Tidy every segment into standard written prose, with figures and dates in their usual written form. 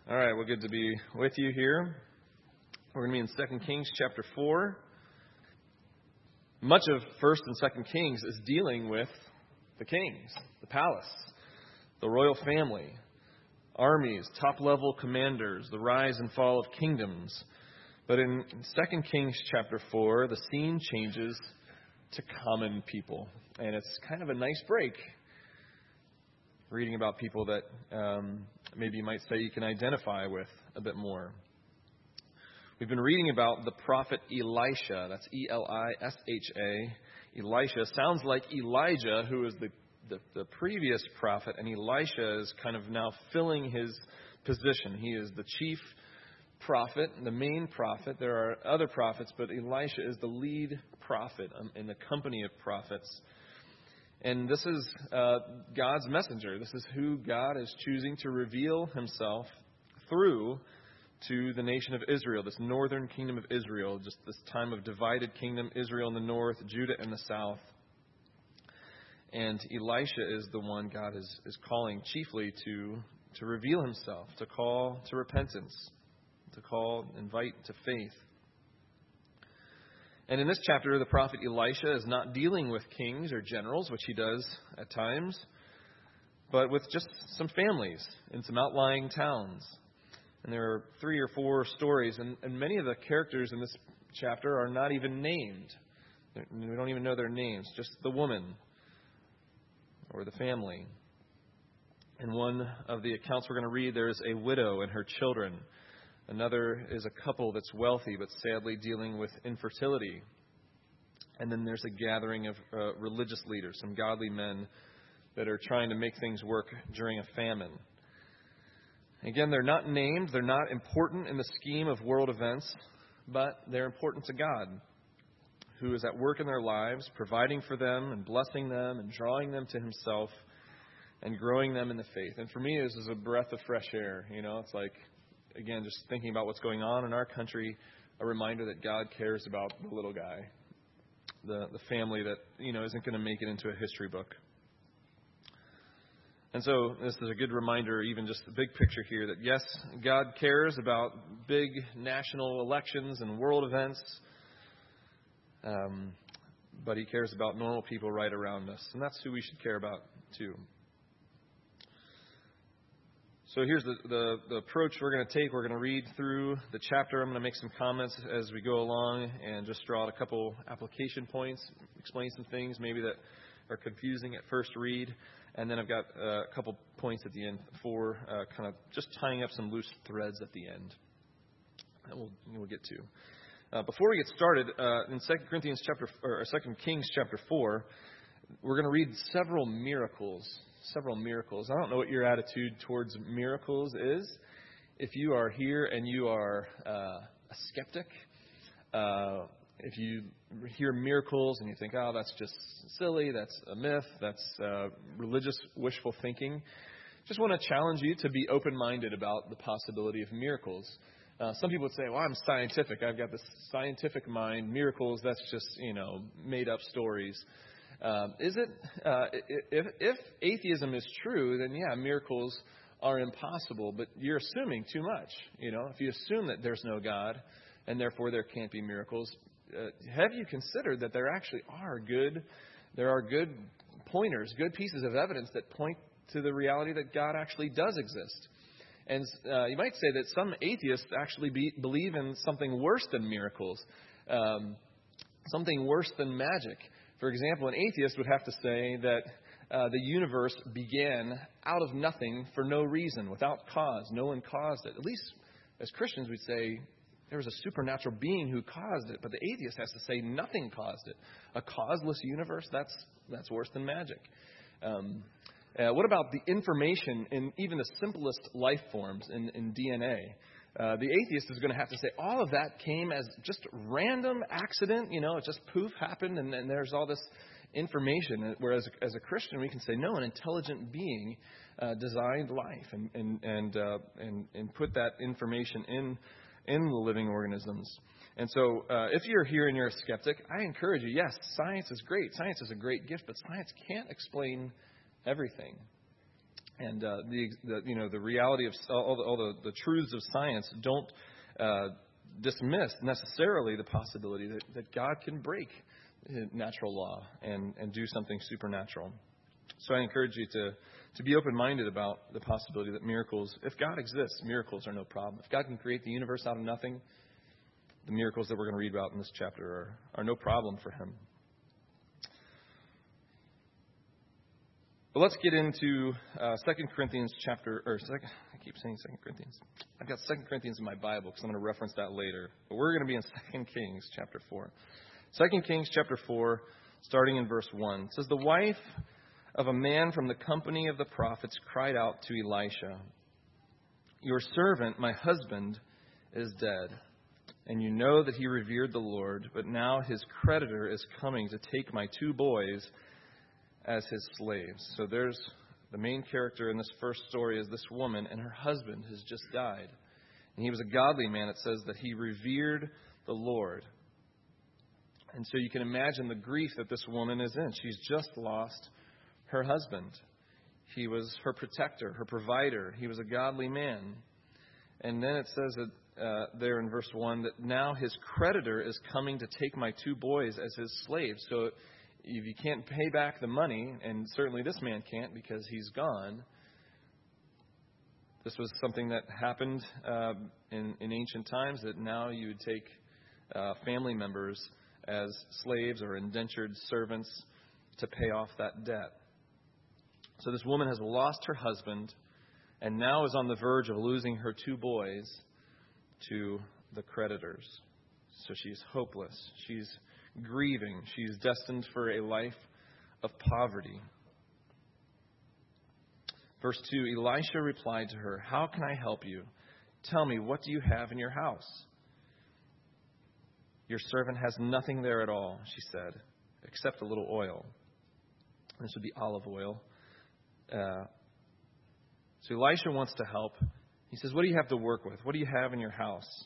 All right, well, good to be with you here. We're going to be in 2 Kings chapter 4. Much of 1st and 2nd Kings is dealing with the kings, the palace, the royal family, armies, top-level commanders, the rise and fall of kingdoms. But in 2 Kings chapter 4, the scene changes to common people. And it's kind of a nice break, reading about people that maybe you might say you can identify with a bit more. We've been reading about the prophet Elisha. That's E-L-I-S-H-A. Elisha sounds like Elijah, who is the previous prophet, and Elisha is kind of now filling his position. He is the chief prophet, the main prophet. There are other prophets, but Elisha is the lead prophet in the company of prophets. And this is God's messenger. This is who God is choosing to reveal himself through to the nation of Israel, this northern kingdom of Israel, just this time of divided kingdom, Israel in the north, Judah in the south. And Elisha is the one God is calling chiefly to reveal himself, to call to repentance, to invite to faith. And in this chapter, the prophet Elisha is not dealing with kings or generals, which he does at times, but with just some families in some outlying towns. And there are 3 or 4 stories, and many of the characters in this chapter are not even named. We don't even know their names, just the woman or the family. In one of the accounts we're going to read, there is a widow and her children. Another is a couple that's wealthy but sadly dealing with infertility. And then there's a gathering of religious leaders, some godly men that are trying to make things work during a famine. Again, they're not named, they're not important in the scheme of world events, but they're important to God, who is at work in their lives, providing for them and blessing them and drawing them to himself and growing them in the faith. And for me, this is a breath of fresh air. It's like, again, just thinking about what's going on in our country, a reminder that God cares about the little guy, the family that, isn't going to make it into a history book. And so this is a good reminder, even just the big picture here, that yes, God cares about big national elections and world events, but he cares about normal people right around us. And that's who we should care about, too. So here's the approach we're going to take. We're going to read through the chapter. I'm going to make some comments as we go along and just draw out a couple application points, explain some things maybe that are confusing at first read. And then I've got a couple points at the end for kind of just tying up some loose threads at the end that we'll get to. Before we get started, in 2 Kings chapter 4, we're going to read several miracles. I don't know what your attitude towards miracles is. If you are here and you are a skeptic, if you hear miracles and you think, oh, that's just silly, that's a myth, that's religious wishful thinking, just want to challenge you to be open-minded about the possibility of miracles. Some people would say, well, I'm scientific. I've got this scientific mind. Miracles, that's just, made-up stories. Is it? If atheism is true, then yeah, miracles are impossible. But you're assuming too much. If you assume that there's no God and therefore there can't be miracles, have you considered that there actually are good pointers, good pieces of evidence that point to the reality that God actually does exist? And you might say that some atheists actually believe in something worse than miracles, something worse than magic. For example, an atheist would have to say that the universe began out of nothing for no reason, without cause. No one caused it. At least as Christians, we'd say there was a supernatural being who caused it. But the atheist has to say nothing caused it. A causeless universe, that's worse than magic. What about the information in even the simplest life forms in DNA? The atheist is going to have to say all of that came as just random accident, it just poof happened and there's all this information. Whereas as a Christian, we can say, no, an intelligent being designed life and put that information in the living organisms. And so if you're here and you're a skeptic, I encourage you, yes, science is great. Science is a great gift, but science can't explain everything. And the reality of all the truths of science don't dismiss necessarily the possibility that God can break natural law and do something supernatural. So I encourage you to be open-minded about the possibility that miracles, if God exists, miracles are no problem. If God can create the universe out of nothing, the miracles that we're going to read about in this chapter are no problem for him. But let's get into 2 Corinthians chapter, I keep saying 2 Corinthians. I've got 2 Corinthians in my Bible because I'm going to reference that later. But we're going to be in 2 Kings chapter 4. 2 Kings chapter 4, starting in verse 1. It says, "The wife of a man from the company of the prophets cried out to Elisha, 'Your servant, my husband, is dead. And you know that he revered the Lord, but now his creditor is coming to take my 2 boys as his slaves.'" So there's the main character in this first story is this woman, and her husband has just died. And he was a godly man. It says that he revered the Lord. And so you can imagine the grief that this woman is in. She's just lost her husband. He was her protector, her provider. He was a godly man. And then it says that there in verse 1 that now his creditor is coming to take my 2 boys as his slaves. So if you can't pay back the money, and certainly this man can't because he's gone, this was something that happened in ancient times, that now you would take family members as slaves or indentured servants to pay off that debt. So this woman has lost her husband and now is on the verge of losing her 2 boys to the creditors. So she's hopeless. She's grieving. She's destined for a life of poverty. Verse 2, Elisha replied to her, "How can I help you? Tell me, what do you have in your house?" "Your servant has nothing there at all," she said, "except a little oil." This would be olive oil. So Elisha wants to help. He says, "What do you have to work with? What do you have in your house?"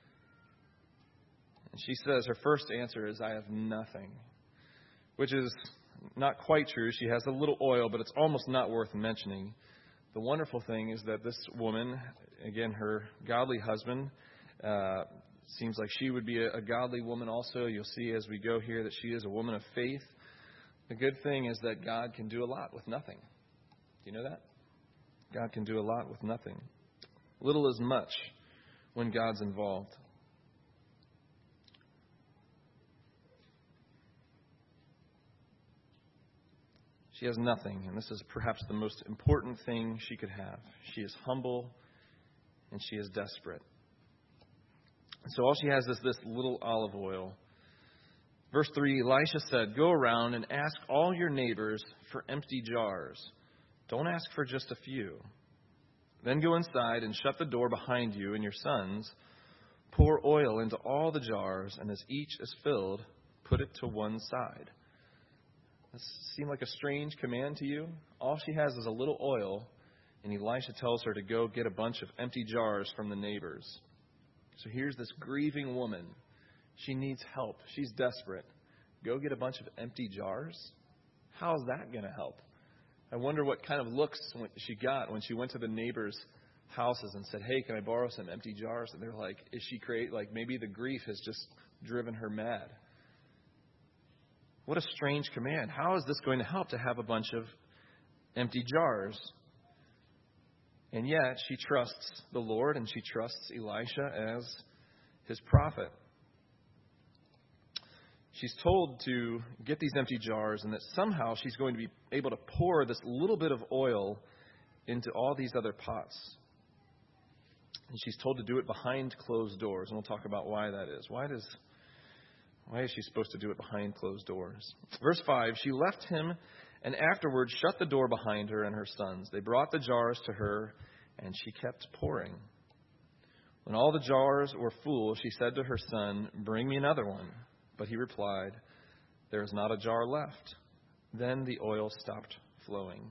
And she says, her first answer is, "I have nothing," which is not quite true. She has a little oil, but it's almost not worth mentioning. The wonderful thing is that this woman, again, her godly husband, seems like she would be a godly woman also. You'll see as we go here that she is a woman of faith. The good thing is that God can do a lot with nothing. Do you know that? God can do a lot with nothing. Little is much when God's involved. She has nothing, and this is perhaps the most important thing she could have. She is humble, and she is desperate. So all she has is this little olive oil. Verse 3, Elisha said, "Go around and ask all your neighbors for empty jars. Don't ask for just a few. Then go inside and shut the door behind you and your sons. Pour oil into all the jars, and as each is filled, put it to one side." This seem like a strange command to you? All she has is a little oil, and Elisha tells her to go get a bunch of empty jars from the neighbors. So here's this grieving woman. She needs help. She's desperate. Go get a bunch of empty jars? How is that going to help? I wonder what kind of looks she got when she went to the neighbors' houses and said, "Hey, can I borrow some empty jars?" And they're like, is she crazy? Like maybe the grief has just driven her mad. What a strange command. How is this going to help to have a bunch of empty jars? And yet she trusts the Lord, and she trusts Elisha as his prophet. She's told to get these empty jars, and that somehow she's going to be able to pour this little bit of oil into all these other pots. And she's told to do it behind closed doors, and we'll talk about why that is. Why is she supposed to do it behind closed doors? Verse 5, she left him and afterwards shut the door behind her and her sons. They brought the jars to her, and she kept pouring. When all the jars were full, she said to her son, "Bring me another one." But he replied, "There is not a jar left." Then the oil stopped flowing.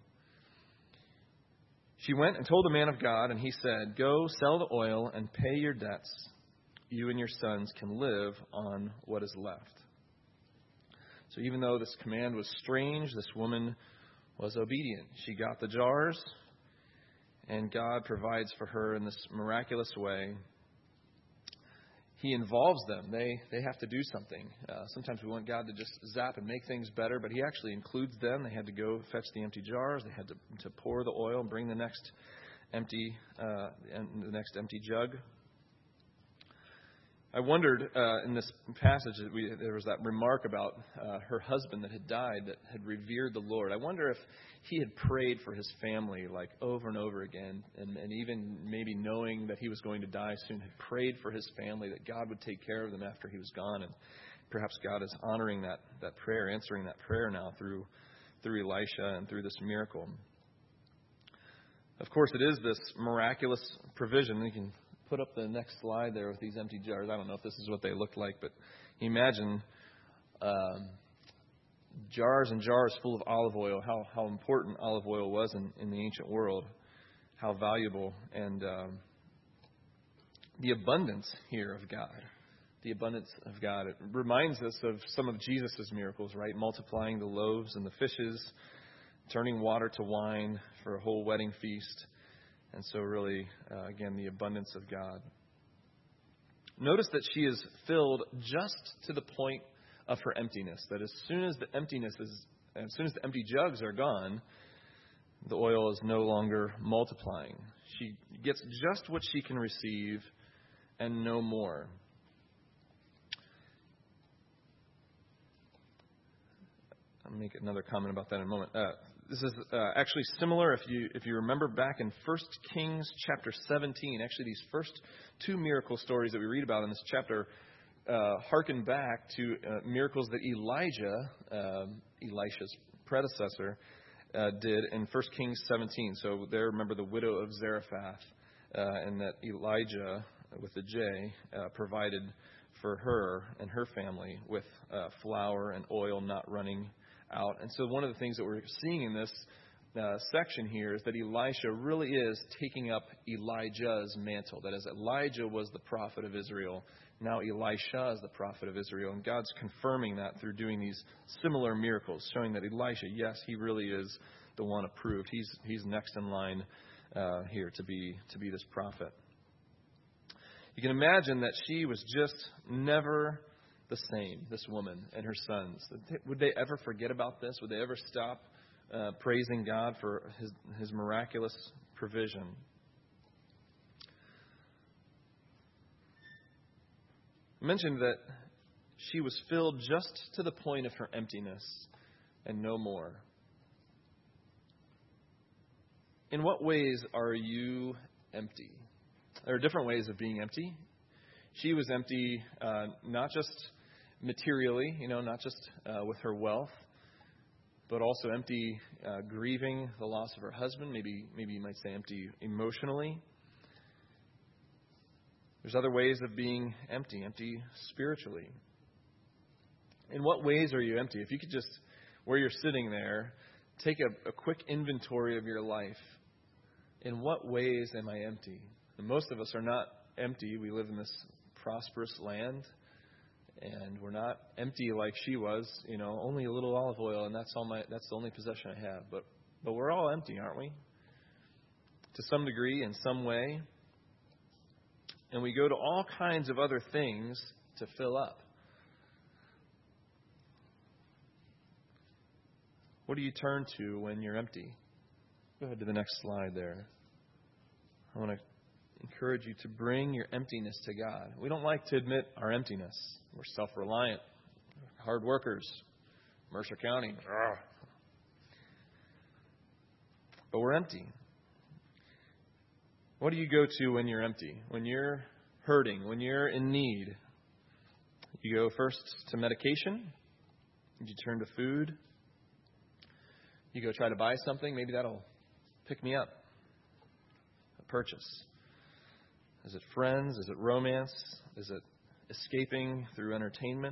She went and told the man of God, and he said, "Go sell the oil and pay your debts. You and your sons can live on what is left." So even though this command was strange, this woman was obedient. She got the jars, And God provides for her in this miraculous way. He involves them. They have to do something. Sometimes we want God to just zap and make things better, but He actually includes them. They had to go fetch the empty jars. They had to pour the oil and bring the next empty jug. I wondered in this passage that there was that remark about her husband that had died, that had revered the Lord. I wonder if he had prayed for his family like over and over again, and even maybe knowing that he was going to die soon, had prayed for his family that God would take care of them after he was gone. And perhaps God is honoring that prayer, answering that prayer now through Elisha and through this miracle. Of course, it is this miraculous provision. You can put up the next slide there with these empty jars. I don't know if this is what they look like, but imagine jars and jars full of olive oil, how important olive oil was in the ancient world, how valuable, and the abundance here of God. The abundance of God. It reminds us of some of Jesus' miracles, right? Multiplying the loaves and the fishes, turning water to wine for a whole wedding feast. And so really, again, the abundance of God. Notice that she is filled just to the point of her emptiness. That as soon as the empty jugs are gone, the oil is no longer multiplying. She gets just what she can receive and no more. I'll make another comment about that in a moment. This is actually similar if you remember back in 1 Kings chapter 17. Actually, these first two miracle stories that we read about in this chapter harken back to miracles that Elijah, Elisha's predecessor, did in 1 Kings 17. So there, remember the widow of Zarephath, and that Elijah, with the J, provided for her and her family with flour and oil not running out. And so one of the things that we're seeing in this section here is that Elisha really is taking up Elijah's mantle. That is, Elijah was the prophet of Israel. Now Elisha is the prophet of Israel. And God's confirming that through doing these similar miracles, showing that Elisha, yes, he really is the one approved. He's next in line here to be this prophet. You can imagine that she was just never the same, this woman and her sons. Would they ever forget about this? Would they ever stop praising God for his miraculous provision? I mentioned that she was filled just to the point of her emptiness and no more. In what ways are you empty? There are different ways of being empty. She was empty, not just materially, not just with her wealth, but also empty, grieving the loss of her husband. Maybe you might say empty emotionally. There's other ways of being empty spiritually. In what ways are you empty? If you could just, where you're sitting there, take a quick inventory of your life. In what ways am I empty? And most of us are not empty. We live in this prosperous land, and we're not empty like she was. Only a little olive oil, and that's the only possession I have. But we're all empty, aren't we? To some degree, in some way. And we go to all kinds of other things to fill up. What do you turn to when you're empty? Go ahead to the next slide there. I want to encourage you to bring your emptiness to God. We don't like to admit our emptiness. We're self-reliant, hard workers, Mercer County. But we're empty. What do you go to when you're empty? When you're hurting, when you're in need? You go first to medication. You turn to food. You go try to buy something. Maybe that'll pick me up. A purchase. Is it friends? Is it romance? Is it escaping through entertainment?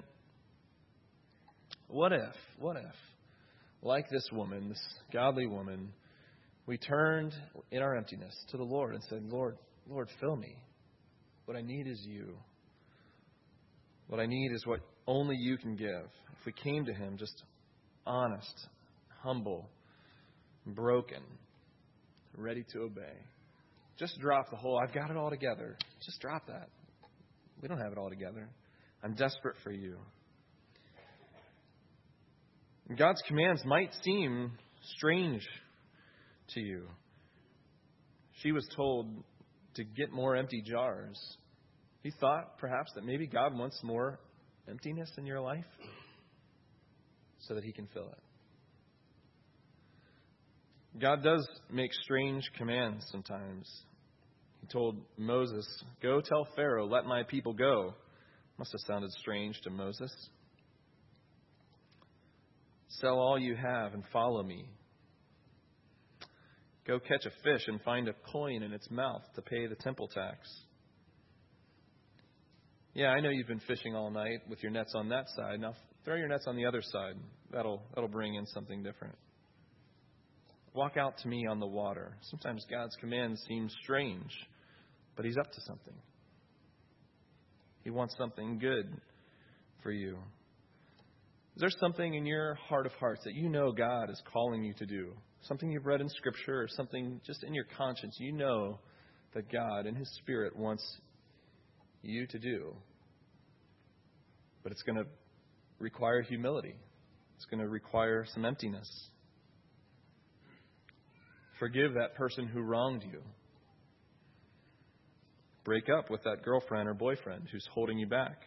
What if, like this woman, this godly woman, we turned in our emptiness to the Lord and said, Lord, fill me. What I need is you. What I need is what only you can give. If we came to Him just honest, humble, broken, ready to obey, Just drop the whole, I've got it all together. Just drop that. We don't have it all together. I'm desperate for you. God's commands might seem strange to you. She was told to get more empty jars. He thought perhaps that maybe God wants more emptiness in your life so that he can fill it. God does make strange commands sometimes. He told Moses, "Go tell Pharaoh, let my people go." Must have sounded strange to Moses. "Sell all you have and follow me. Go catch a fish and find a coin in its mouth to pay the temple tax." Yeah, I know you've been fishing all night with your nets on that side. Now throw your nets on the other side. That'll bring in something different. Walk out to me on the water. Sometimes God's commands seem strange, but he's up to something. He wants something good for you. Is there something in your heart of hearts that you know God is calling you to do? Something you've read in Scripture or something just in your conscience you know that God in his Spirit wants you to do. But it's going to require humility. It's going to require some emptiness. Forgive that person who wronged you. Break up with that girlfriend or boyfriend who's holding you back.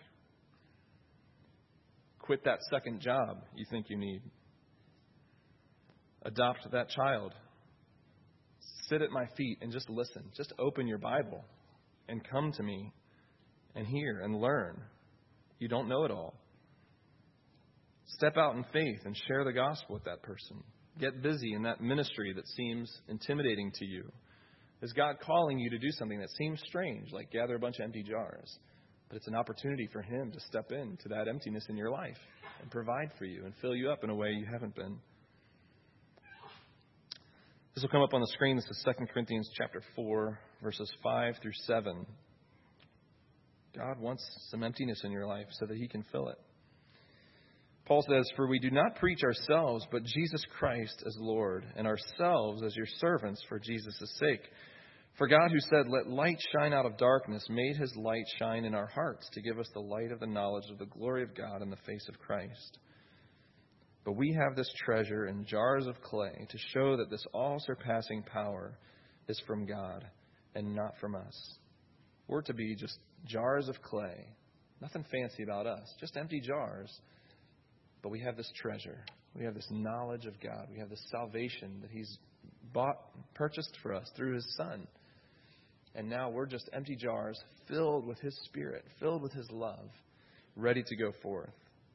Quit that second job you think you need. Adopt that child. Sit at my feet and just listen. Just open your Bible and come to me and hear and learn. You don't know it all. Step out in faith and share the gospel with that person. Get busy in that ministry that seems intimidating to you. Is God calling you to do something that seems strange, like gather a bunch of empty jars? But it's an opportunity for him to step into that emptiness in your life and provide for you and fill you up in a way you haven't been. This will come up on the screen. This is 2 Corinthians chapter 4, verses 5 through 7. God wants some emptiness in your life so that he can fill it. Paul says, "For we do not preach ourselves, but Jesus Christ as Lord, and ourselves as your servants for Jesus' sake. For God, who said, 'Let light shine out of darkness,' made his light shine in our hearts to give us the light of the knowledge of the glory of God in the face of Christ. But we have this treasure in jars of clay to show that this all-surpassing power is from God and not from us." We're to be just jars of clay. Nothing fancy about us, just empty jars. But we have this treasure. We have this knowledge of God. We have this salvation that he's purchased for us through his Son. And now we're just empty jars filled with his Spirit, filled with his love, ready to go forth.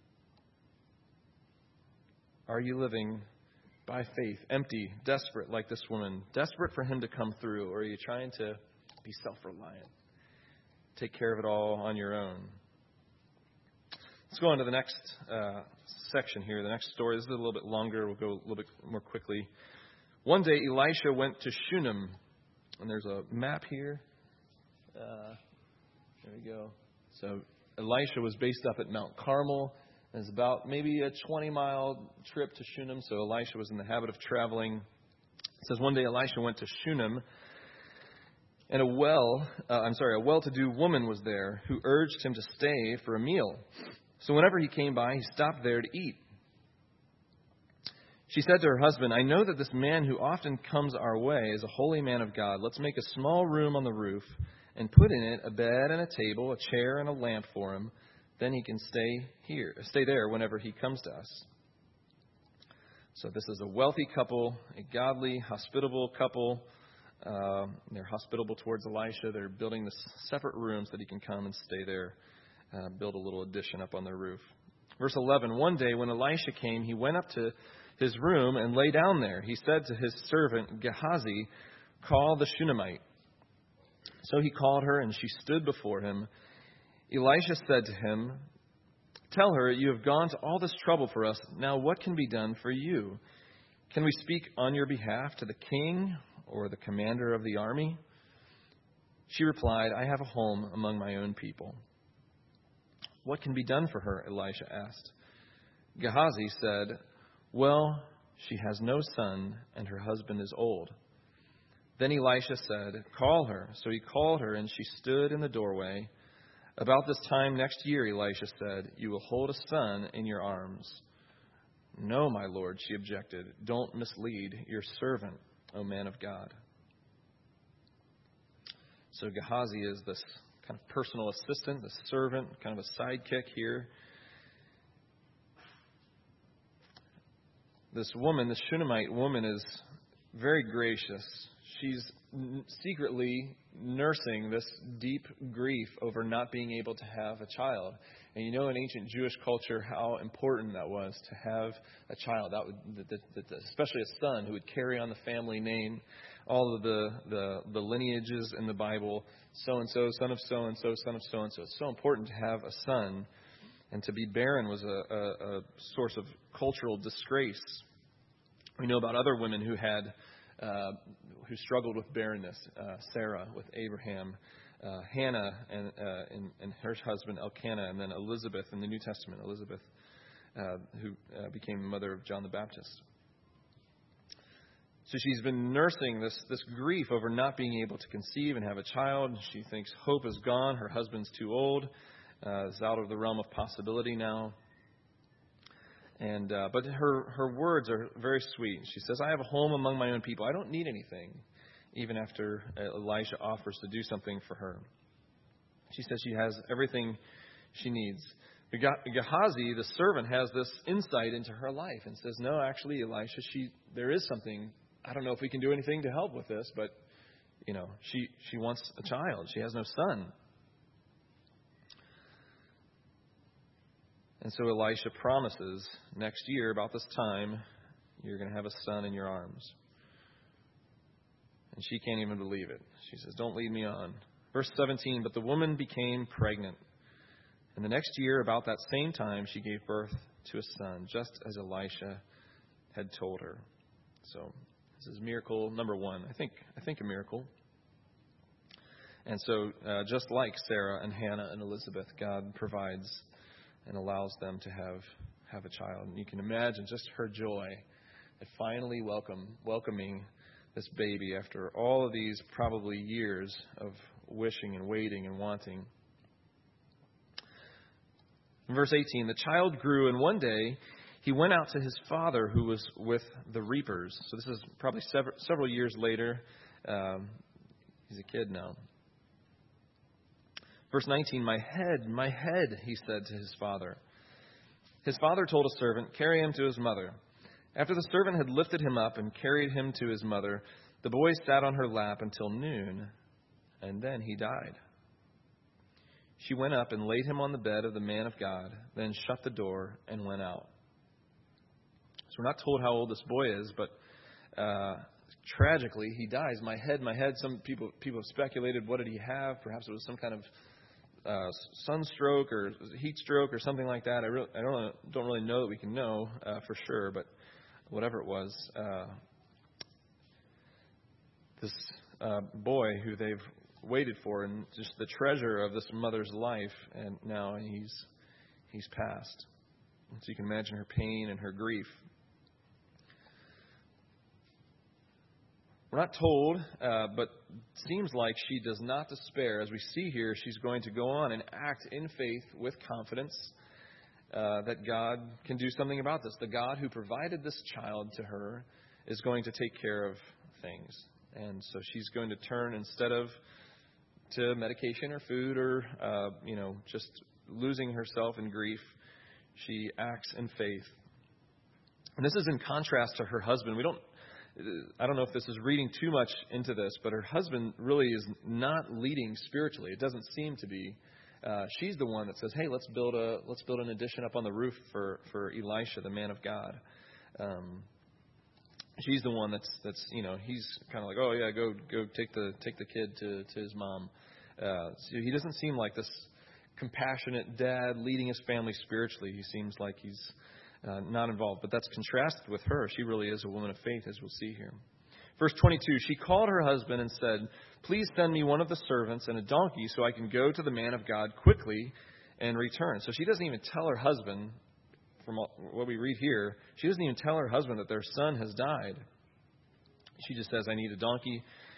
Are you living by faith, empty, desperate like this woman, desperate for him to come through? Or are you trying to be self-reliant, take care of it all on your own? Let's go on to the next section here, the next story. This is a little bit longer. We'll go a little bit more quickly. One day, Elisha went to Shunem. And there's a map here. There we go. So Elisha was based up at Mount Carmel. It's about maybe a 20-mile trip to Shunem. So Elisha was in the habit of traveling. It says one day Elisha went to Shunem, and a well-to-do woman was there who urged him to stay for a meal. So whenever he came by, he stopped there to eat. She said to her husband, "I know that this man who often comes our way is a holy man of God. Let's make a small room on the roof and put in it a bed and a table, a chair and a lamp for him. Then he can stay there whenever he comes to us." So this is a wealthy couple, a godly, hospitable couple. They're hospitable towards Elisha. They're building this separate rooms that he can come and stay there, build a little addition up on their roof. Verse 11, one day when Elisha came, he went up to his room and lay down there. He said to his servant Gehazi, "Call the Shunammite." So he called her, and she stood before him. Elisha said to him, "Tell her, you have gone to all this trouble for us. Now what can be done for you? Can we speak on your behalf to the king or the commander of the army?" She replied, "I have a home among my own people." "What can be done for her?" Elisha asked. Gehazi said, "Well, she has no son, and her husband is old." Then Elisha said, "Call her." So he called her, and she stood in the doorway. About this time next year, Elisha said, "You will hold a son in your arms." "No, my lord," she objected. "Don't mislead your servant, O man of God." So Gehazi is this kind of personal assistant, the servant, kind of a sidekick here. This woman, the Shunammite woman, is very gracious. She's secretly nursing this deep grief over not being able to have a child. And you know, in ancient Jewish culture, how important that was to have a child, especially a son who would carry on the family name, all of the lineages in the Bible, so-and-so, son of so-and-so, son of so-and-so. It's so important to have a son, and to be barren was a source of cultural disgrace. We know about other women who struggled with barrenness. Sarah with Abraham, Hannah and her husband Elkanah, and then Elizabeth in the New Testament, who became the mother of John the Baptist. So she's been nursing this grief over not being able to conceive and have a child. She thinks hope is gone. Her husband's too old. Is out of the realm of possibility now. But her words are very sweet. She says, "I have a home among my own people. I don't need anything," even after Elisha offers to do something for her. She says she has everything she needs. Gehazi, the servant, has this insight into her life and says, "No, actually, Elisha, there is something. I don't know if we can do anything to help with this, but she wants a child. She has no son." And so Elisha promises, next year, about this time, you're going to have a son in your arms. And she can't even believe it. She says, "Don't lead me on." Verse 17, "But the woman became pregnant. And the next year, about that same time, she gave birth to a son, just as Elisha had told her." So this is miracle number one. I think a miracle. And so just like Sarah and Hannah and Elizabeth, God provides and allows them to have a child. And you can imagine just her joy at finally welcoming this baby after all of these probably years of wishing and waiting and wanting. In verse 18, "The child grew, and one day he went out to his father who was with the reapers." So this is probably several years later. He's a kid now. Verse 19, my head, he said to his father. His father told a servant, "Carry him to his mother." After the servant had lifted him up and carried him to his mother, the boy sat on her lap until noon, and then he died. She went up and laid him on the bed of the man of God, then shut the door and went out. So we're not told how old this boy is, but tragically, he dies. My head. Some people have speculated, what did he have? Perhaps it was some kind of sunstroke or heat stroke or something like that. I don't really know that we can know for sure, but whatever it was, this boy who they've waited for, and just the treasure of this mother's life, and now he's passed. And so you can imagine her pain and her grief. We're not told, but it seems like she does not despair. As we see here, she's going to go on and act in faith with confidence that God can do something about this. The God who provided this child to her is going to take care of things. And so she's going to turn, instead of to medication or food or, just losing herself in grief, she acts in faith. And this is in contrast to her husband. I don't know if this is reading too much into this, but her husband really is not leading spiritually. It doesn't seem to be. She's the one that says, "Hey, let's build an addition up on the roof for Elisha, the man of God." She's the one that's he's kind of like, "Oh yeah, go take the kid to his mom." So he doesn't seem like this compassionate dad leading his family spiritually. He seems like he's not involved. But that's contrasted with her. She really is a woman of faith, as we'll see here. Verse 22, she called her husband and said, "Please send me one of the servants and a donkey so I can go to the man of God quickly and return." So she doesn't even tell her husband, from what we read here, she doesn't even tell her husband that their son has died. She just says, "I need a donkey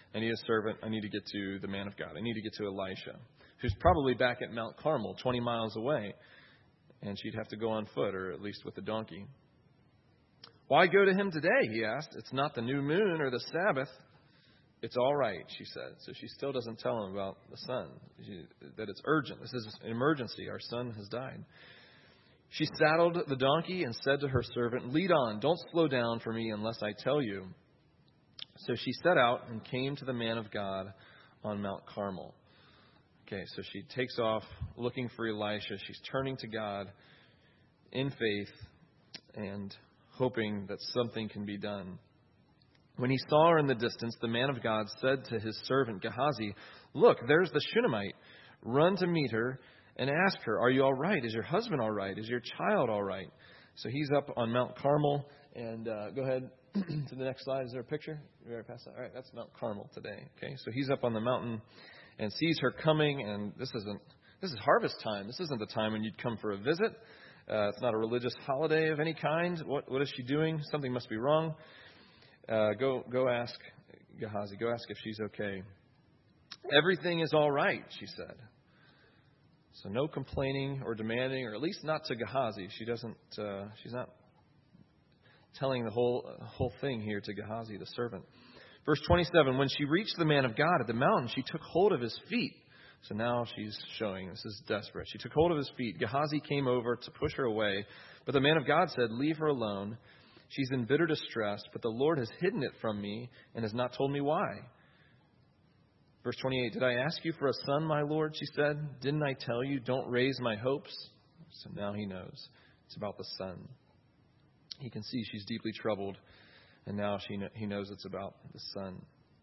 I need a servant. I need to get to the man of God. I need to get to Elisha, who's probably back at Mount Carmel, 20 miles away. And she'd have to go on foot, or at least with a donkey. Why go to him today, he asked. It's not the new moon or the Sabbath. It's all right, she said. So she still doesn't tell him about the son, that it's urgent. This is an emergency. Our son has died. She saddled the donkey and said to her servant, lead on, don't slow down for me unless I tell you. So she set out and came to the man of God on Mount Carmel. Okay, so she takes off looking for Elisha. She's turning to God in faith and hoping that something can be done. When he saw her in the distance, the man of God said to his servant Gehazi, look, there's the Shunammite. Run to meet her and ask her, are you all right? Is your husband all right? Is your child all right? So he's up on Mount Carmel. And go ahead to the next slide. Is there a picture? You already passed that. All right, that's Mount Carmel today. Okay, so he's up on the mountain and sees her coming. And this is harvest time. This isn't the time when you'd come for a visit. It's not a religious holiday of any kind. What is she doing? Something must be wrong. Go ask Gehazi. Go ask if she's okay. Everything is all right, she said. So no complaining or demanding, or at least not to Gehazi. She's not telling the whole thing here to Gehazi, the servant. Verse 27, when she reached the man of God at the mountain, she took hold of his feet. So now she's showing this is desperate. She took hold of his feet. Gehazi came over to push her away, but the man of God said, leave her alone. She's in bitter distress, but the Lord has hidden it from me and has not told me why. Verse 28, did I ask you for a son, my Lord? She said, didn't I tell you, don't raise my hopes? So now he knows. It's about the son. He can see she's deeply troubled, and now he knows it's about the son.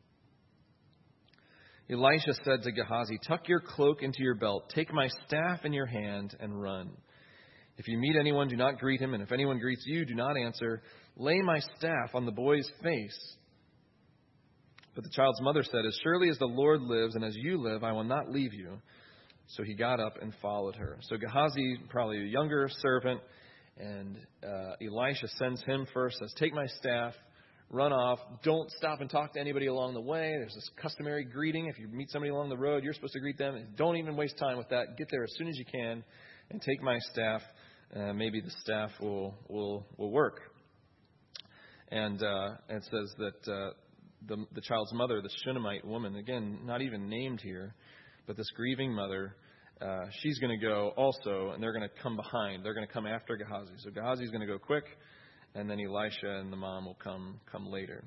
Elisha said to Gehazi, tuck your cloak into your belt, take my staff in your hand, and run. If you meet anyone, do not greet him, and if anyone greets you, do not answer. Lay my staff on the boy's face. But the child's mother said, as surely as the Lord lives and as you live, I will not leave you. So he got up and followed her. So Gehazi, probably a younger servant, and Elisha sends him first, says, take my staff, run off. Don't stop and talk to anybody along the way. There's this customary greeting. If you meet somebody along the road, you're supposed to greet them. Don't even waste time with that. Get there as soon as you can and take my staff. Maybe the staff will work. And it says that the child's mother, the Shunammite woman, again, not even named here, but this grieving mother, she's going to go also, and they're going to come behind. They're going to come after Gehazi. So Gehazi's going to go quick, and then Elisha and the mom will come later.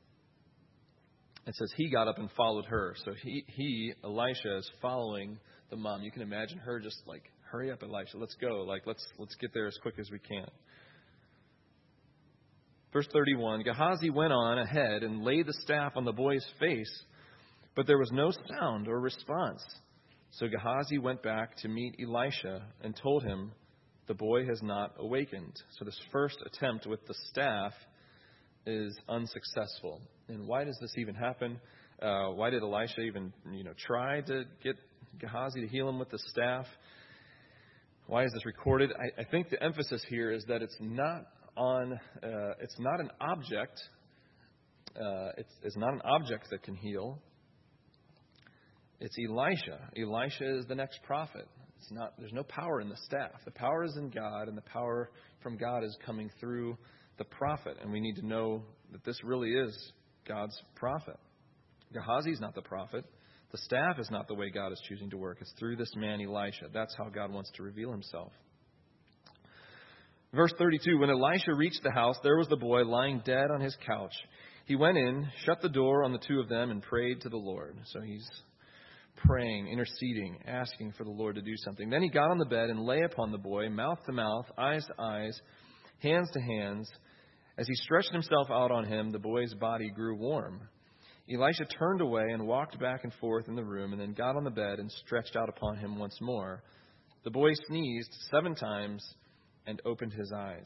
It says he got up and followed her. So Elisha, is following the mom. You can imagine her just like, hurry up, Elisha, let's go. Like, let's get there as quick as we can. Verse 31, Gehazi went on ahead and laid the staff on the boy's face, but there was no sound or response. So Gehazi went back to meet Elisha and told him, the boy has not awakened. So this first attempt with the staff is unsuccessful. And why does this even happen? Why did Elisha even try to get Gehazi to heal him with the staff? Why is this recorded? I think the emphasis here is that it's not an object. It's not an object that can heal. It's Elisha. Elisha is the next prophet. There's no power in the staff. The power is in God, and the power from God is coming through the prophet. And we need to know that this really is God's prophet. Gehazi's not the prophet. The staff is not the way God is choosing to work. It's through this man Elisha. That's how God wants to reveal himself. Verse 32, when Elisha reached the house, there was the boy lying dead on his couch. He went in, shut the door on the two of them, and prayed to the Lord. So he's praying, interceding, asking for the Lord to do something. Then he got on the bed and lay upon the boy, mouth to mouth, eyes to eyes, hands to hands. As he stretched himself out on him, the boy's body grew warm. Elisha turned away and walked back and forth in the room, and then got on the bed and stretched out upon him once more. The boy sneezed 7 times and opened his eyes.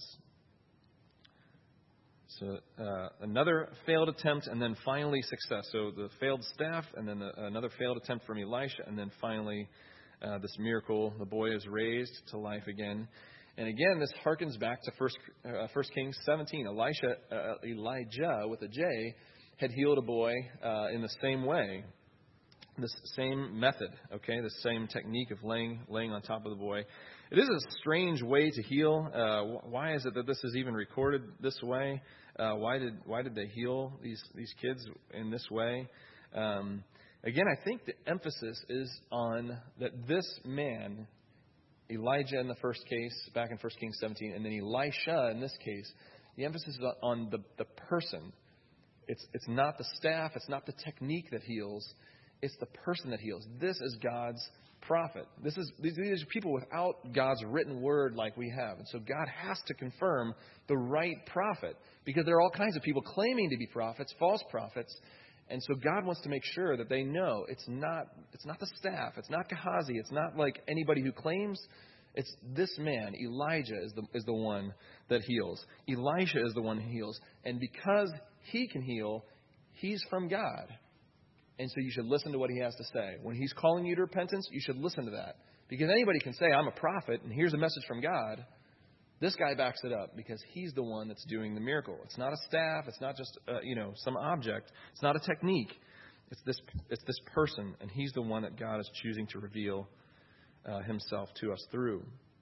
So another failed attempt, and then finally success. So the failed staff, and then another failed attempt from Elisha, and then finally this miracle. The boy is raised to life again. And again, this harkens back to 1 Kings 17. Elijah with a J had healed a boy in the same way, this same method, okay, the same technique of laying on top of the boy. It is a strange way to heal. Why is it that this is even recorded this way? Why did they heal these kids in this way? Again, I think the emphasis is on that this man, Elijah in the first case, back in 1 Kings 17, and then Elisha in this case, the emphasis is on the person. It's not the staff, it's not the technique that heals, it's the person that heals. This is God's prophet. These are people without God's written word like we have. And so God has to confirm the right prophet, because there are all kinds of people claiming to be prophets, false prophets. And so God wants to make sure that they know it's not the staff, it's not Gehazi, it's not like anybody who claims. It's this man, Elijah, is the one that heals. Elisha is the one who heals. And because he can heal, he's from God. And so you should listen to what he has to say. When he's calling you to repentance, you should listen to that. Because anybody can say, I'm a prophet, and here's a message from God. This guy backs it up because he's the one that's doing the miracle. It's not a staff. It's not just some object. It's not a technique. It's this person, and he's the one that God is choosing to reveal himself to us through.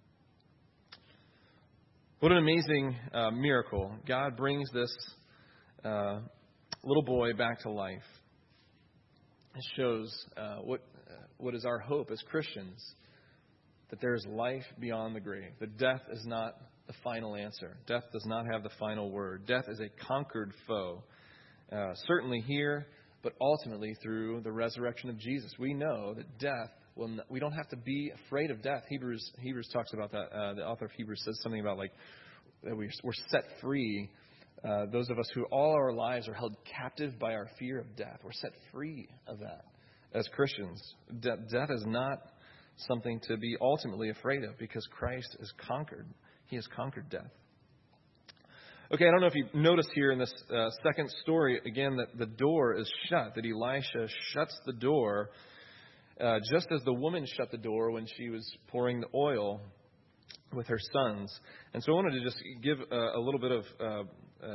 What an amazing miracle. God brings this little boy back to life. It shows what is our hope as Christians, that there is life beyond the grave, that death is not the final answer. Death does not have the final word. Death is a conquered foe, certainly here, but ultimately through the resurrection of Jesus. We know that death we don't have to be afraid of death. Hebrews talks about that. The author of Hebrews says something about that we're set free. Those of us who all our lives are held captive by our fear of death, we're set free of that as Christians. Death is not something to be ultimately afraid of, because Christ is conquered. He has conquered death. Okay, I don't know if you noticed here in this second story, again, that the door is shut, that Elisha shuts the door just as the woman shut the door when she was pouring the oil with her sons. And so I wanted to just give a little bit of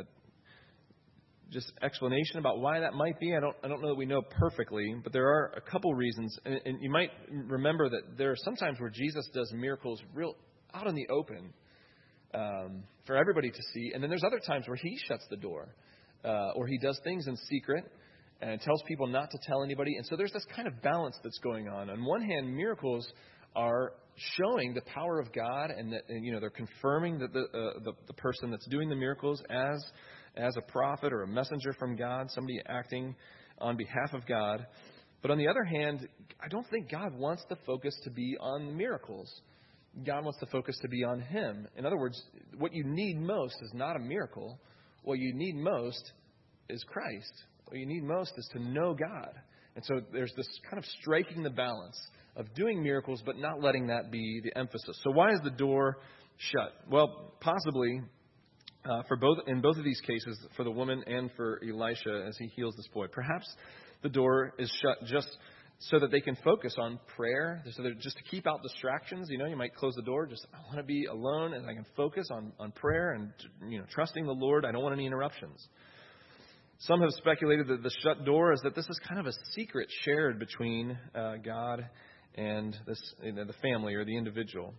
just explanation about why that might be. I don't know that we know perfectly, but there are a couple reasons. And you might remember that there are some times where Jesus does miracles real out in the open for everybody to see. And then there's other times where he shuts the door or he does things in secret and tells people not to tell anybody. And so there's this kind of balance that's going on. On one hand, miracles are showing the power of God, and that, and, they're confirming that the person that's doing the miracles as a prophet or a messenger from God, somebody acting on behalf of God. But on the other hand, I don't think God wants the focus to be on the miracles. God wants the focus to be on Him. In other words, what you need most is not a miracle. What you need most is Christ. What you need most is to know God. And so there's this kind of striking the balance of doing miracles, but not letting that be the emphasis. So why is the door shut? Well, possibly in both of these cases, for the woman and for Elisha as he heals this boy, perhaps the door is shut just so that they can focus on prayer, so that just to keep out distractions. You might close the door. Just, I want to be alone and I can focus on prayer and trusting the Lord. I don't want any interruptions. Some have speculated that the shut door is that this is kind of a secret shared between God and the family or the individual.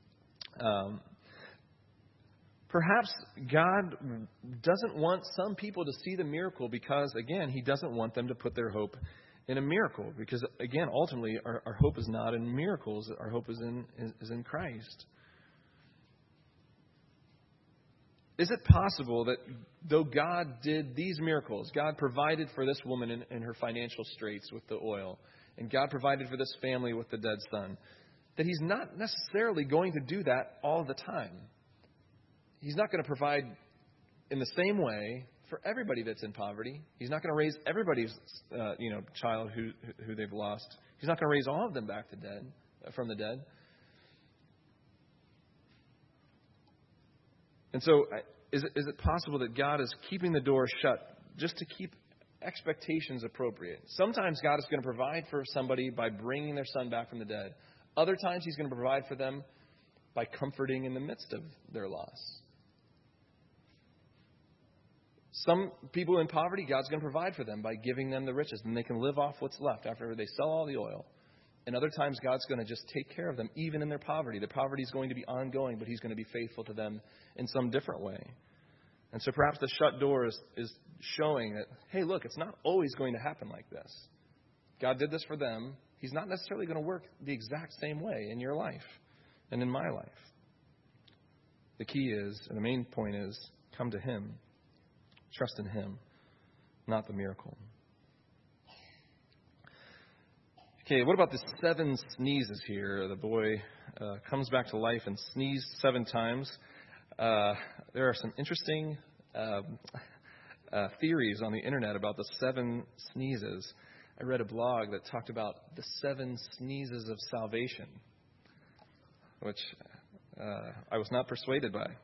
Perhaps God doesn't want some people to see the miracle because, again, He doesn't want them to put their hope in a miracle. Because, again, ultimately, our hope is not in miracles. Our hope is in Christ. Is it possible that though God did these miracles, God provided for this woman in her financial straits with the oil, and God provided for this family with the dead son, that He's not necessarily going to do that all the time? He's not going to provide in the same way for everybody that's in poverty. He's not going to raise everybody's child who they've lost. He's not going to raise all of them back from the dead. And so is it possible that God is keeping the door shut just to keep expectations appropriate? Sometimes God is going to provide for somebody by bringing their son back from the dead. Other times He's going to provide for them by comforting in the midst of their loss. Some people in poverty, God's going to provide for them by giving them the riches, and they can live off what's left after they sell all the oil. And other times, God's going to just take care of them, even in their poverty. Their poverty is going to be ongoing, but He's going to be faithful to them in some different way. And so perhaps the shut door is showing that, hey, look, it's not always going to happen like this. God did this for them. He's not necessarily going to work the exact same way in your life and in my life. The key is, and the main point is, come to Him. Trust in Him, not the miracle. Okay, what about the 7 sneezes here? The boy comes back to life and sneezed 7 times. There are some interesting theories on the internet about the 7 sneezes. I read a blog that talked about the 7 sneezes of salvation, which I was not persuaded by.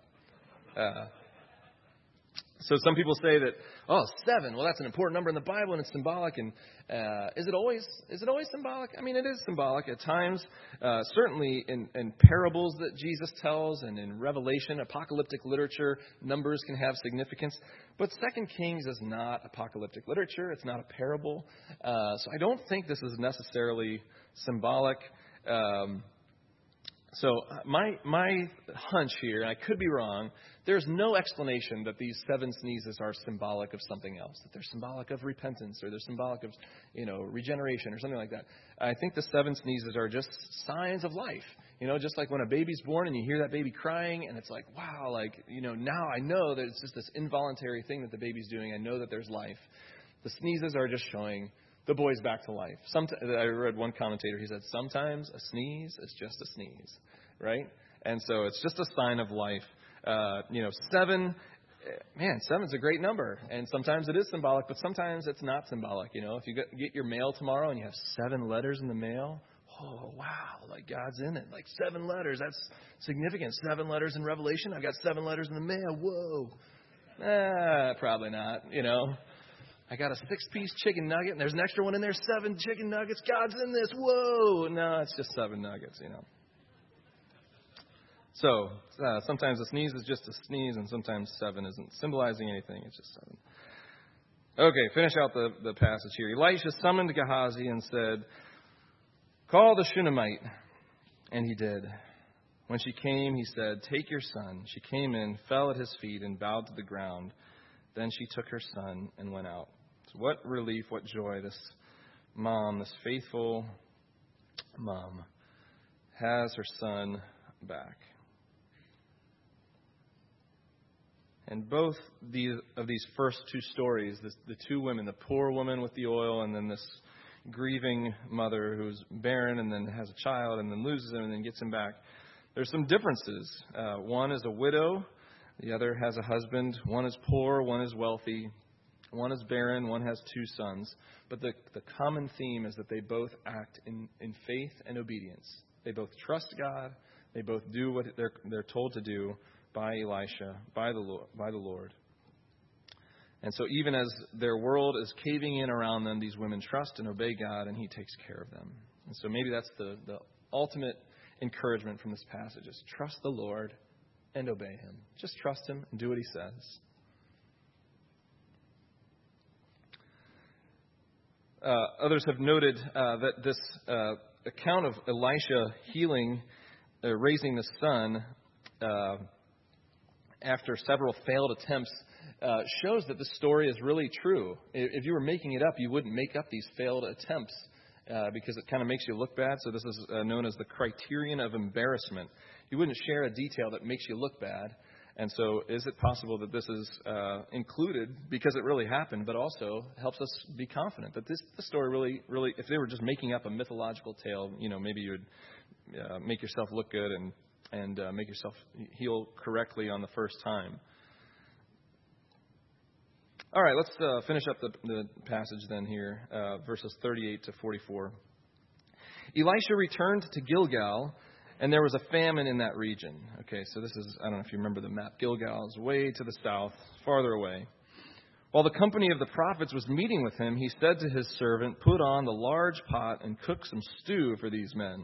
So some people say that, 7, well, that's an important number in the Bible and it's symbolic. And is it always symbolic? I mean, it is symbolic at times. Certainly in parables that Jesus tells and in Revelation, apocalyptic literature, numbers can have significance. But 2 Kings is not apocalyptic literature. It's not a parable. So I don't think this is necessarily symbolic. So my hunch here, and I could be wrong, there's no explanation that these 7 sneezes are symbolic of something else, that they're symbolic of repentance or they're symbolic of, regeneration or something like that. I think the 7 sneezes are just signs of life. Just like when a baby's born and you hear that baby crying and it's like, wow, now I know that it's just this involuntary thing that the baby's doing. I know that there's life. The sneezes are just showing the boy's back to life. I read one commentator, he said, sometimes a sneeze is just a sneeze, right? And so it's just a sign of life. 7, 7's a great number. And sometimes it is symbolic, but sometimes it's not symbolic. If you get your mail tomorrow and you have 7 letters in the mail, oh, wow, God's in it. 7 letters, that's significant. 7 letters in Revelation, I've got 7 letters in the mail. Whoa. Probably not, I got a 6-piece chicken nugget, and there's an extra one in there, 7 chicken nuggets. God's in this. Whoa. No, it's just 7 nuggets, So sometimes a sneeze is just a sneeze, and sometimes 7 isn't symbolizing anything. It's just 7. Okay, finish out the passage here. Elisha summoned Gehazi and said, call the Shunammite. And he did. When she came, he said, take your son. She came in, fell at his feet, and bowed to the ground. Then she took her son and went out. So what relief, what joy this mom, this faithful mom, has her son back. And both of these first 2 stories, the 2 women, the poor woman with the oil and then this grieving mother who's barren and then has a child and then loses him and then gets him back, there's some differences. One is a widow. The other has a husband. One is poor. One is wealthy. One is barren. One has 2 sons. But the common theme is that they both act in faith and obedience. They both trust God. They both do what they're told to do by Elisha, by the Lord. And so even as their world is caving in around them, these women trust and obey God, and He takes care of them. And so maybe that's the ultimate encouragement from this passage is trust the Lord and obey Him. Just trust Him and do what He says. Others have noted that this account of Elisha raising the son after several failed attempts shows that this story is really true. If you were making it up, you wouldn't make up these failed attempts because it kind of makes you look bad. So this is known as the criterion of embarrassment. You wouldn't share a detail that makes you look bad. And so is it possible that this is included because it really happened, but also helps us be confident that this story really, if they were just making up a mythological tale, maybe you would make yourself look good and make yourself heal correctly on the first time. All right, let's finish up the passage then here, verses 38 to 44. Elisha returned to Gilgal, and there was a famine in that region. Okay, so this is, I don't know if you remember the map. Gilgal is way to the south, farther away. While the company of the prophets was meeting with him, he said to his servant, put on the large pot and cook some stew for these men.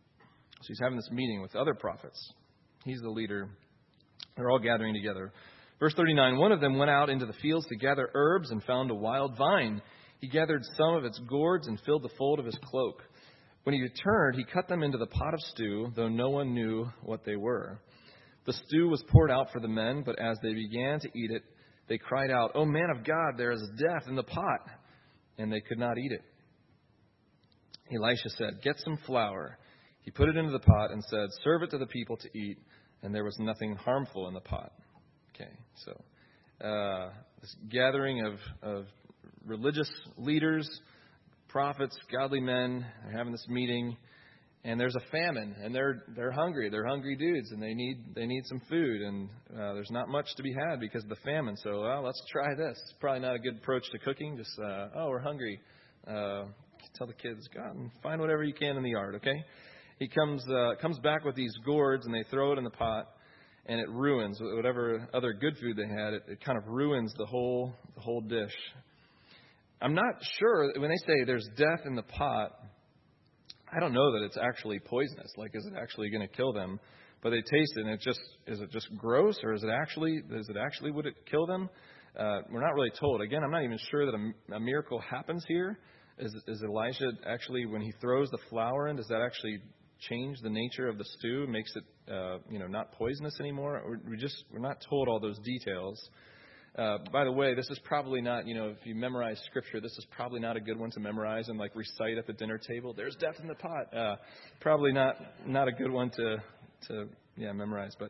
So he's having this meeting with other prophets. He's the leader. They're all gathering together. Verse 39, one of them went out into the fields to gather herbs and found a wild vine. He gathered some of its gourds and filled the fold of his cloak. When he returned, he cut them into the pot of stew, though no one knew what they were. The stew was poured out for the men, but as they began to eat it, they cried out, "O man of God, there is death in the pot." And they could not eat it. Elisha said, "Get some flour." He put it into the pot and said, "Serve it to the people to eat." And there was nothing harmful in the pot. Okay, so this gathering of religious leaders, prophets, godly men, are having this meeting, and there's a famine, and they're hungry. They're hungry dudes, and they need some food, and there's not much to be had because of the famine. So let's try this. Probably not a good approach to cooking. Just we're hungry. Tell the kids, go out and find whatever you can in the yard. Okay. He comes back with these gourds, and they throw it in the pot, and it ruins whatever other good food they had. It kind of ruins the whole dish. I'm not sure when they say there's death in the pot. I don't know that it's actually poisonous. Like, is it actually going to kill them? But they taste it, and is it just gross, or is it actually would it kill them? We're not really told. Again, I'm not even sure that a miracle happens here. Is Elisha actually, when he throws the flour in, does that actually change the nature of the stew, makes it not poisonous anymore? We're not told all those details. By the way, this is probably not, if you memorize Scripture, this is probably not a good one to memorize and recite at the dinner table. There's death in the pot. Probably not a good one to memorize, but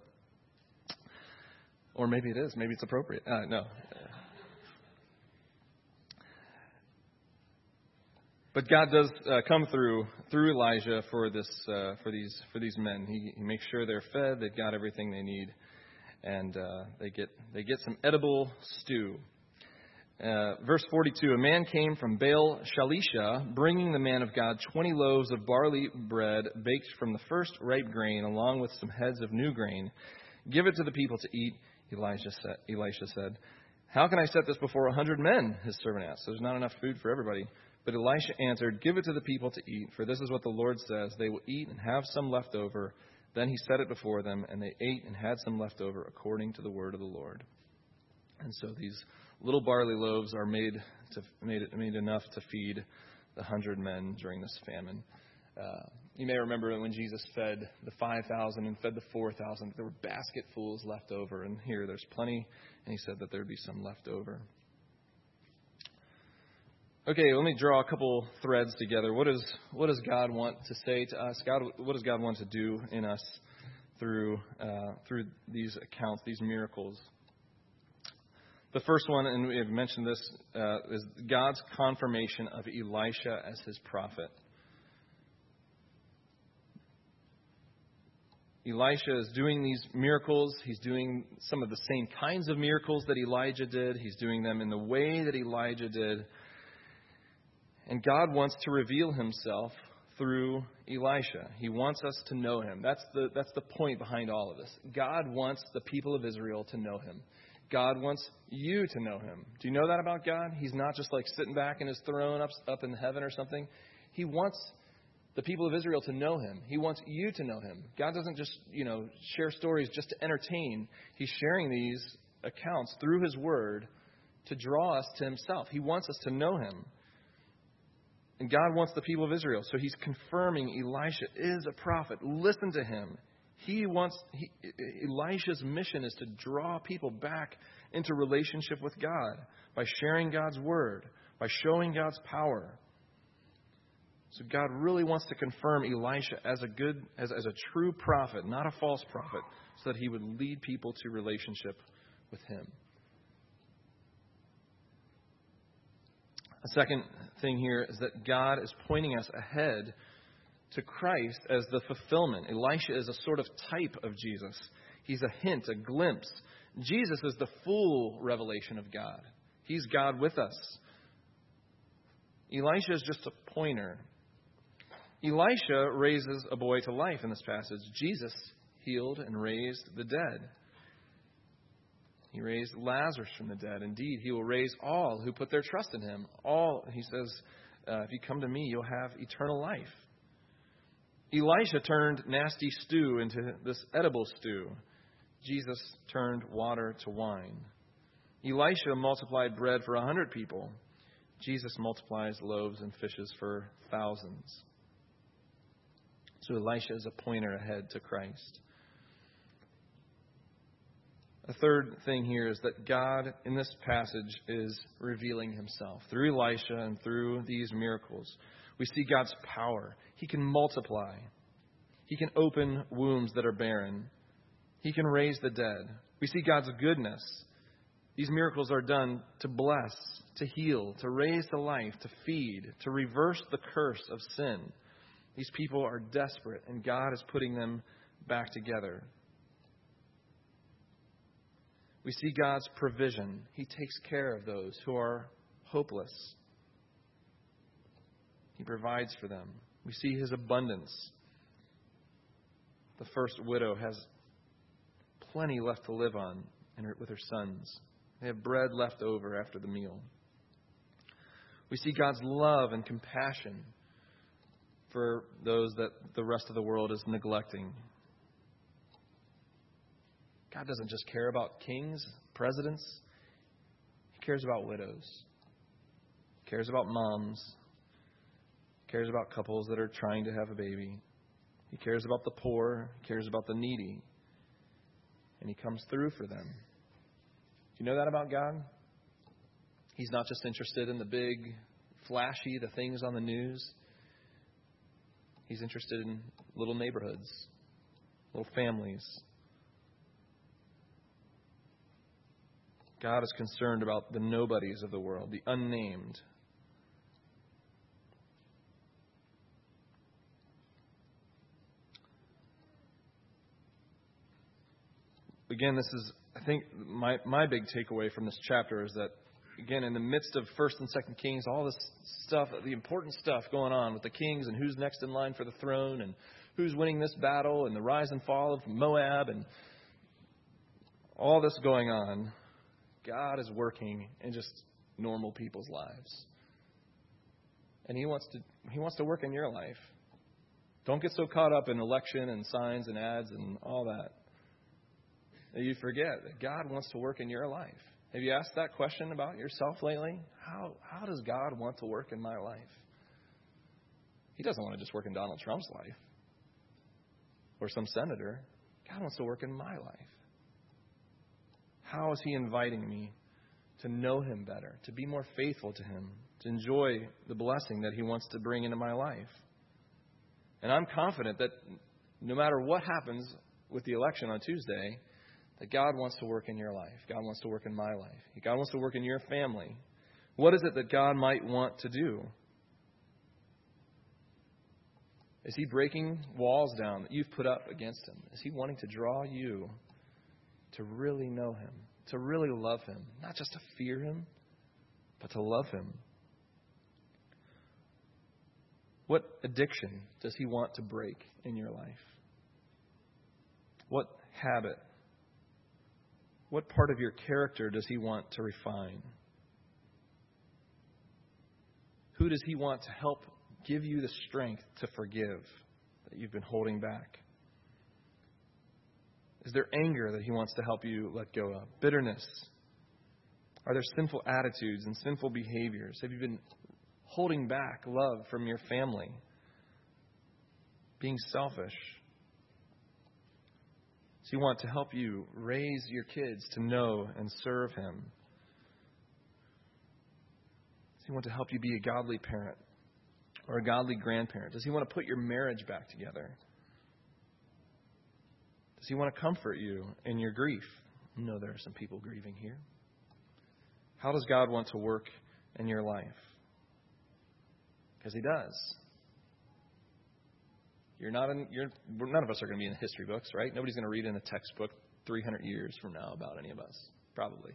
or maybe it is. Maybe it's appropriate. No. But God does come through Elijah for these men. He makes sure they're fed. They've got everything they need. And they get some edible stew. Verse 42, a man came from Baal Shalisha, bringing the man of God 20 loaves of barley bread baked from the first ripe grain, along with some heads of new grain. Give it to the people to eat, Elisha said. How can I set this before 100 men? His servant asked. There's not enough food for everybody. But Elisha answered, give it to the people to eat, for this is what the Lord says. They will eat and have some left over. Then he set it before them, and they ate and had some left over according to the word of the Lord. And so these little barley loaves are made enough to feed the 100 men during this famine. You may remember when Jesus fed the 5,000 and fed the 4,000, there were basketfuls left over. And here there's plenty, and he said that there'd be some left over. Okay, let me draw a couple threads together. What does God want to say to us? What does God want to do in us through these accounts, these miracles? The first one, and we have mentioned this, is God's confirmation of Elisha as his prophet. Elisha is doing these miracles. He's doing some of the same kinds of miracles that Elijah did. He's doing them in the way that Elijah did. And God wants to reveal himself through Elisha. He wants us to know him. That's the point behind all of this. God wants the people of Israel to know him. God wants you to know him. Do you know that about God? He's not just sitting back in his throne up in heaven or something. He wants the people of Israel to know him. He wants you to know him. God doesn't just, share stories just to entertain. He's sharing these accounts through his word to draw us to himself. He wants us to know him. And God wants the people of Israel. So he's confirming Elisha is a prophet. Listen to him. Elisha's mission is to draw people back into relationship with God by sharing God's word, by showing God's power. So God really wants to confirm Elisha as a true prophet, not a false prophet, so that he would lead people to relationship with him. A second thing here is that God is pointing us ahead to Christ as the fulfillment. Elisha is a sort of type of Jesus. He's a hint, a glimpse. Jesus is the full revelation of God. He's God with us. Elisha is just a pointer. Elisha raises a boy to life in this passage. Jesus healed and raised the dead. He raised Lazarus from the dead. Indeed, he will raise all who put their trust in him. All, he says, if you come to me, you'll have eternal life. Elisha turned nasty stew into this edible stew. Jesus turned water to wine. Elisha multiplied bread for 100 people. Jesus multiplies loaves and fishes for thousands. So Elisha is a pointer ahead to Christ. The third thing here is that God, in this passage, is revealing himself. Through Elisha and through these miracles, we see God's power. He can multiply. He can open wombs that are barren. He can raise the dead. We see God's goodness. These miracles are done to bless, to heal, to raise to life, to feed, to reverse the curse of sin. These people are desperate, and God is putting them back together. We see God's provision. He takes care of those who are hopeless. He provides for them. We see his abundance. The first widow has plenty left to live on with her sons. They have bread left over after the meal. We see God's love and compassion for those that the rest of the world is neglecting. God doesn't just care about kings, presidents. He cares about widows. He cares about moms. He cares about couples that are trying to have a baby. He cares about the poor. He cares about the needy. And he comes through for them. Do you know that about God? He's not just interested in the big, flashy, the things on the news. He's interested in little neighborhoods, little families. God is concerned about the nobodies of the world, the unnamed. Again, this is, I think, my big takeaway from this chapter is that, again, in the midst of 1st and 2nd Kings, all this stuff, the important stuff going on with the kings and who's next in line for the throne and who's winning this battle and the rise and fall of Moab and all this going on, God is working in just normal people's lives. And He wants to work in your life. Don't get so caught up in election and signs and ads and all that you forget that God wants to work in your life. Have you asked that question about yourself lately? How does God want to work in my life? He doesn't want to just work in Donald Trump's life or some senator. God wants to work in my life. How is He inviting me to know Him better, to be more faithful to Him, to enjoy the blessing that He wants to bring into my life? And I'm confident that no matter what happens with the election on Tuesday, that God wants to work in your life. God wants to work in my life. God wants to work in your family. What is it that God might want to do? Is He breaking walls down that you've put up against Him? Is He wanting to draw you to really know Him, to really love Him, not just to fear Him, but to love Him? What addiction does He want to break in your life? What habit? What part of your character does He want to refine? Who does He want to help give you the strength to forgive that you've been holding back? Is there anger that He wants to help you let go of? Bitterness? Are there sinful attitudes and sinful behaviors? Have you been holding back love from your family? Being selfish? Does He want to help you raise your kids to know and serve Him? Does He want to help you be a godly parent or a godly grandparent? Does He want to put your marriage back together? Does He want to comfort you in your grief? You know there are some people grieving here. How does God want to work in your life? Because He does. None of us are going to be in the history books, right? Nobody's going to read in a textbook 300 years from now about any of us, probably.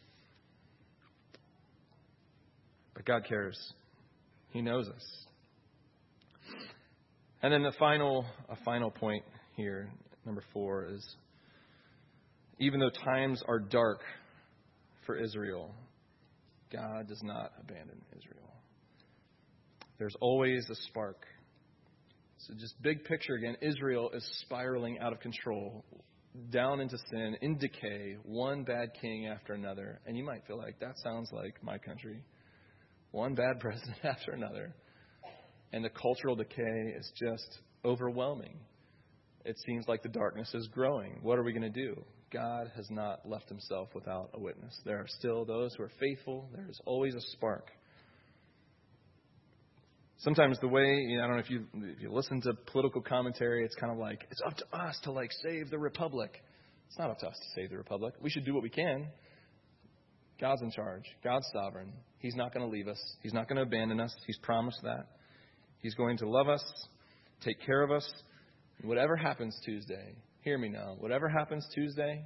But God cares. He knows us. And then a final point here, number 4, is even though times are dark for Israel, God does not abandon Israel. There's always a spark. So just big picture again, Israel is spiraling out of control. down into sin, in decay, one bad king after another. And you might feel like that sounds like my country. One bad president after another. And the cultural decay is just overwhelming. It seems like the darkness is growing. What are we going to do? God has not left himself without a witness. There are still those who are faithful. There is always a spark. Sometimes the way, I don't know if you listen to political commentary, it's kind of like, it's up to us to save the republic. It's not up to us to save the republic. We should do what we can. God's in charge. God's sovereign. He's not going to leave us. He's not going to abandon us. He's promised that. He's going to love us, take care of us. And whatever happens Tuesday, hear me now, whatever happens Tuesday,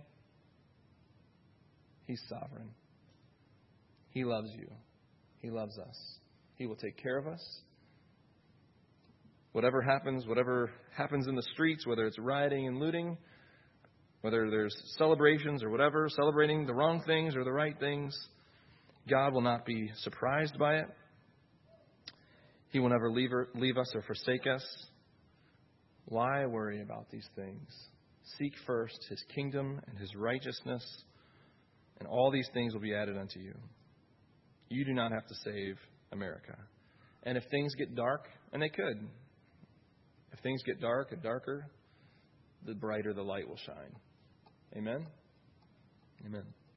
He's sovereign. He loves you. He loves us. He will take care of us. Whatever happens in the streets, whether it's rioting and looting, whether there's celebrations or whatever, celebrating the wrong things or the right things, God will not be surprised by it. He will never leave us or forsake us. Why worry about these things? Seek first His kingdom and His righteousness, and all these things will be added unto you. You do not have to save America. And if things get dark, and they could, if things get dark and darker, the brighter the light will shine. Amen? Amen.